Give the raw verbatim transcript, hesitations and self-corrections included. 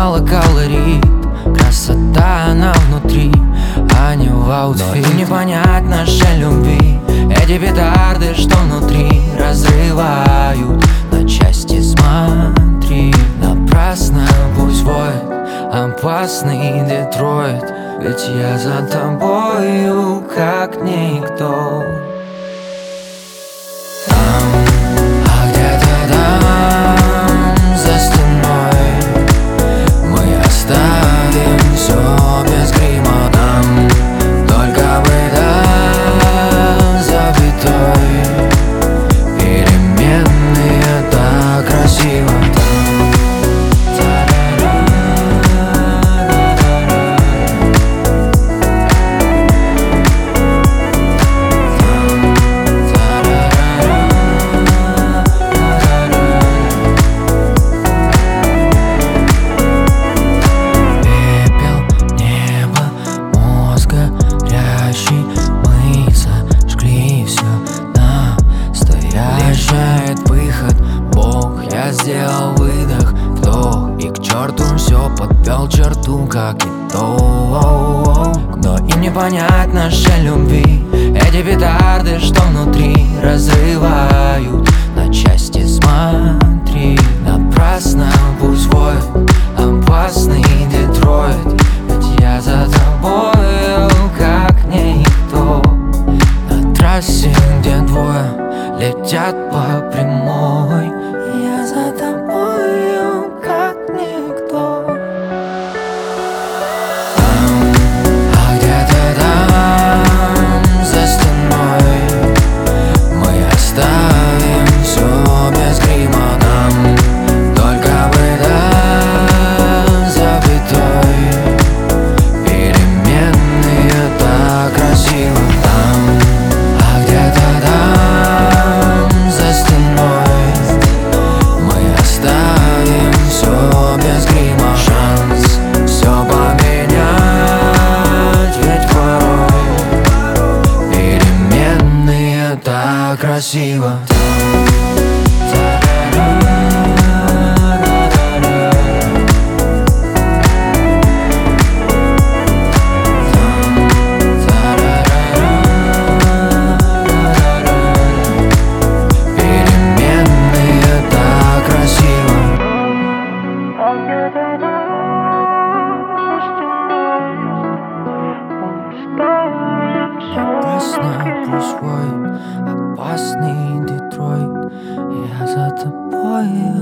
мало калорий, красота она внутри, а не в аутфите. Но не понять нашей любви, эти петарды, что внутри, разрывают на части. Смотри, напрасно пусть воет опасный Детройт, ведь я за тобою как никто. Выход, Бог, я сделал выдох, вдох, и к черту все подвел черту, как и то. Но им не понять нашей любви, эти петарды, что внутри, разрывают на части. Смотри, напрасно пусть воет опасный Детройт, ведь я за тобою как никто. На трассе, где двое летят по прямой, я за тобою как никто. Там, а где-то там, за стеной, мы оставим все без грима. Нам только бы до запятой, переменные так красиво. Там, а где-то там, за стеной, мы оставим все без грима. Шанс все поменять, ведь порой переменные так красиво. Пусть воет опасный Детройт, я за тобой.